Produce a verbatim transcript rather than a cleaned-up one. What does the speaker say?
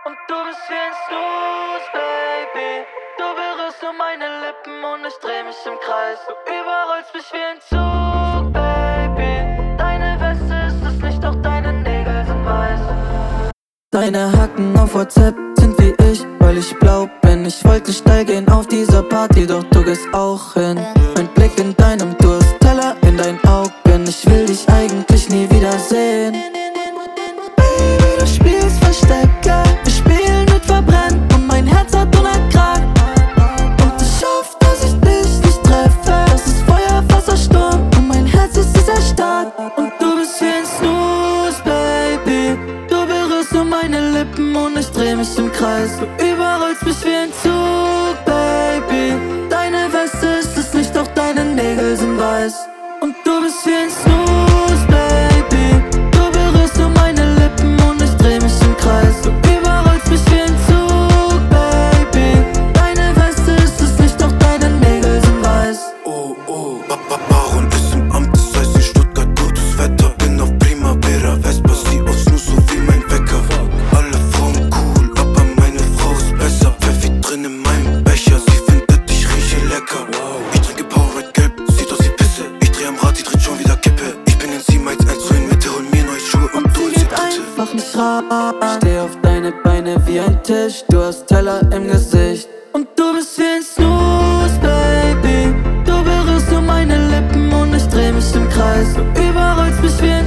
Und du bist wie ein Snooze, Baby. Du berührst nur meine Lippen und ich dreh mich im Kreis. Du überrollst mich wie ein Zug, Baby. Deine Weste ist das Licht, doch deine Nägel sind weiß. Deine Hacken auf WhatsApp sind wie ich, weil ich blau bin. Ich wollte steil gehen auf dieser Party, doch du gehst auch hin. Mein Blick in deinem Durstteller, in deinen Augen. Ich will dich eigentlich nie wiedersehen. Baby, du spielst Verstecker, wir spielen mit Verbrennen und mein Herz hat hundert Grad. Und ich hoffe, dass ich dich nicht treffe. Das ist Feuer, Wasser, Sturm und mein Herz ist dieser Start. Und du bist wie ein Snooze, Baby. Du berührst nur meine Lippen und ich dreh mich im Kreis. Du überrollst mich wie ein Zug, Baby. Deine Weste ist das Licht, doch deine Nägel sind weiß. Und du bist wie ein Snooze, Baby. Du berührst nur meine Lippen und ich dreh mich im Kreis. Du überrollst mich wie ein Zug, Baby. Deine Weste ist das Licht, doch deine Nägel sind weiß. Oh, oh, Papa Baron ist im Amt, das heißt in Stuttgart gutes Wetter. Bin auf Primavera, Vespa, sie auf Snooze, so wie mein Wecker. Alle Frauen cool, aber meine Frau ist besser. Pfeffi drin in meinem Becher, sie findet, ich rieche lecker. Ich trinke Powerade gelb, sieht aus wie Pisse. Ich dreh am Rad, sie dreht schon wieder Kippe. Ich bin in sieben eins eins, so in Mitte, hol mir neue Schuhe und, und du Sie geht einfach nicht raus. Steh auf deine Beine wie ein Tisch, du hast Teller im Gesicht. Und du bist wie ein Snooze, Baby. Du berührst nur meine Lippen und ich dreh mich im Kreis. Du überrollst mich wie ein